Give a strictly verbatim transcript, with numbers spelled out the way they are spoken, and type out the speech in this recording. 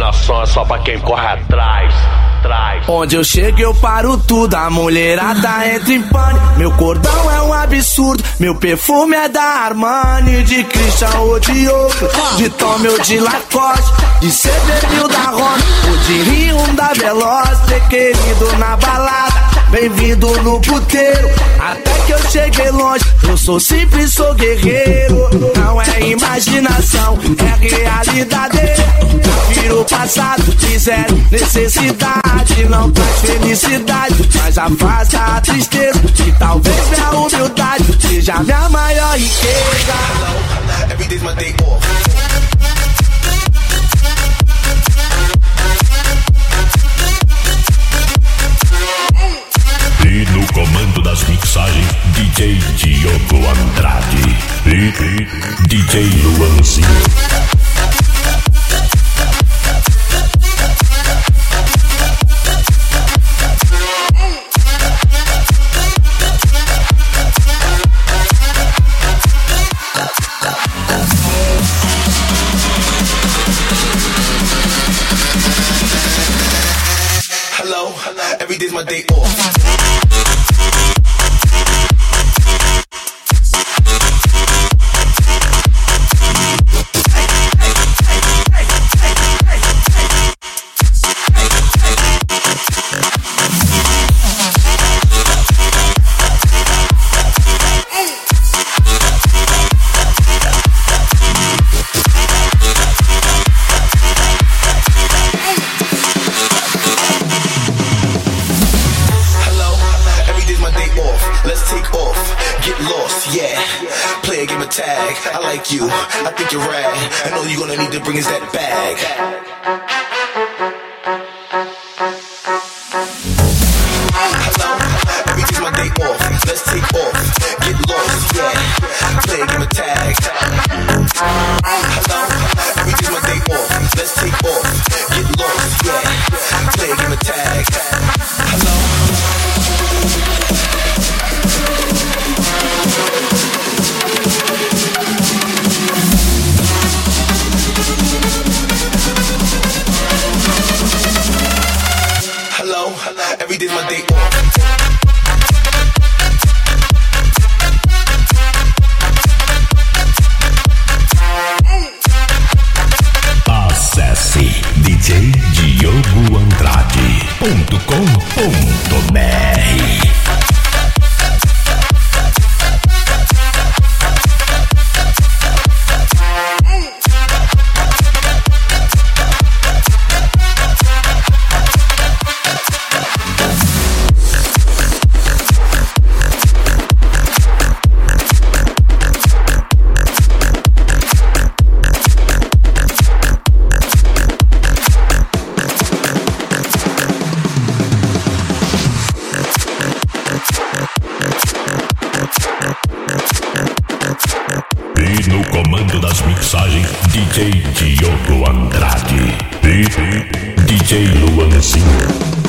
Dominação é só pra quem corre atrás. Onde eu chego eu paro tudo, a mulherada entra em pânico. Meu cordão é um absurdo, meu perfume é da Armani, de Christian ou de Oakley, de Tommy ou de Lacoste, de C B mil da Honda ou de Rio da Veloz. Ter querido na balada, bem-vindo no puteiro. Até que eu cheguei longe, eu sou simples, sou guerreiro. Não é imaginação, é realidade. Prefiro o passado, de zero necessidade. Não traz felicidade, mas afasta a tristeza. E talvez minha humildade seja minha maior riqueza. Every day's my day off. E no comando das mixagens, D J Diogo Andrade e D J Luanzinho. Hello, every day's my day off. Tag. I like you, I think you're rad, and all you're gonna need to bring is that bag. Hello, every day's my day off. Let's take off, get lost, yeah. Play a game of tag. Hello, every day's my day off. Let's take off, get lost, yeah. Play a game of tag. Hello. Hello, every day's my day off. Acesse d j diogo andrade ponto com ponto b r. E no comando das mixagens, D J Diogo Andrade e D J Luanzinho.